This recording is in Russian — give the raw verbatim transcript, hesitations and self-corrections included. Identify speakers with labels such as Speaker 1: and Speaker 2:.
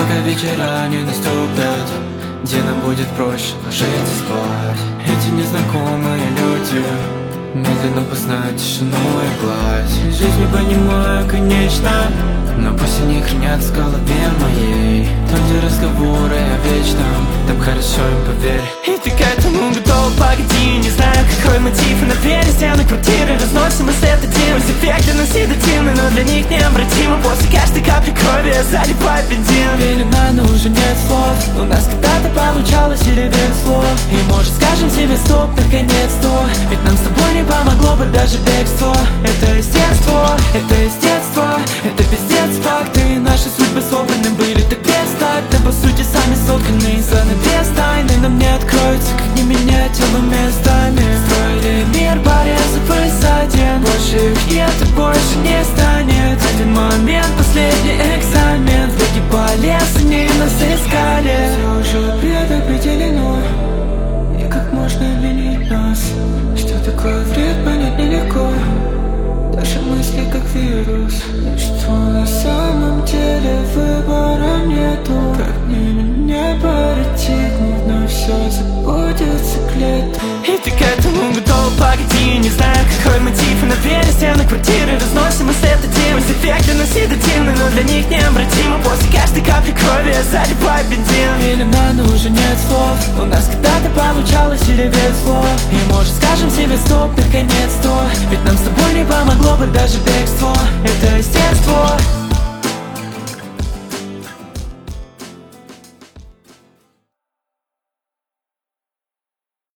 Speaker 1: пока вечера не наступят, где нам будет проще ложиться спать. Эти незнакомые люди медленно познают тишину и гладь. Жизнь не понимаю, конечно, но пусть они хранятся в голове моей. Там, где разговоры о вечном, там хорошо им, поверь.
Speaker 2: И ты к этому готов, погоди. Не знаю, какой мотив, и на двери стены квартиры разносим, и свет один. Пусть эффекты на седативны, но для них необратимо. После каждой капли крови я заливаю бензин.
Speaker 1: Пелена, но уже нет слов. У нас когда-то получалось серебряных слов. И может скажем себе стоп, наконец-то. Ведь нам с тобой не помогло бы даже бегство. Это естество, это естество, это пиздец факт. И наши судьбы собраны были так без так. Да по сути сами сотканы из небес тайны. Нам не откроются, как не менять тело местами. Строили мир, порезав один. Больше их нет и больше не станет. Один момент, последний экзамен. Враги по лесу, они нас искали. Все уже предопределено. И как можно изменить нас? Что такое вред, понять нелегко. Даже мысли как вирус. И что на самом деле выбора нету. Как мне меня паритит, вновь все забудется к лету.
Speaker 2: И ты к этому готов, погоди. Не знаю, какой мотив, и на двери стены квартиры разносим, и свет один. Пусть эффекты на седативны, но для них необратимо. После каждой капли крови я заливаю бензин.
Speaker 1: Пелена, но уже нет слов. У нас когда-то получалось серебряных слов. И может скажем себе стоп, наконец-то. Ведь нам с тобой не помогло бы даже бегство. Это естество.